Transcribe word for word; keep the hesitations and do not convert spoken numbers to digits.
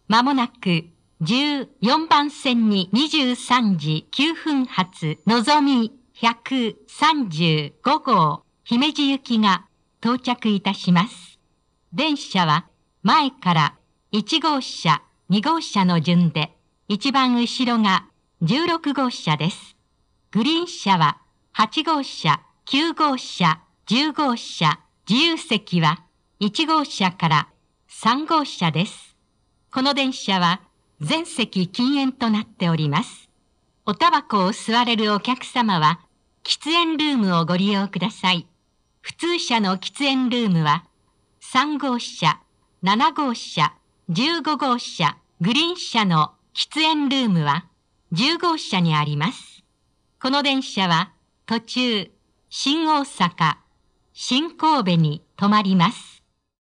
まもなくじゅうよんばん線ににじゅうさんじきゅうふん発のぞみひゃくさんじゅうごごう姫路行きが到着いたします。電車は前からいちごうしゃ、にごうしゃの順で、一番後ろがじゅうろくごうしゃです。グリーン車ははちごうしゃ、きゅうごうしゃ、じゅうごうしゃ、自由席はいちごうしゃからさんごうしゃです。この電車は全席禁煙となっております。おたばこを吸われるお客様は、喫煙ルームをご利用ください。普通車の喫煙ルームは、さんごうしゃ、ななごうしゃ、じゅうごごうしゃ、グリーン車の喫煙ルームはじゅうごうしゃにあります。この電車は途中、新大阪、新神戸に止まります。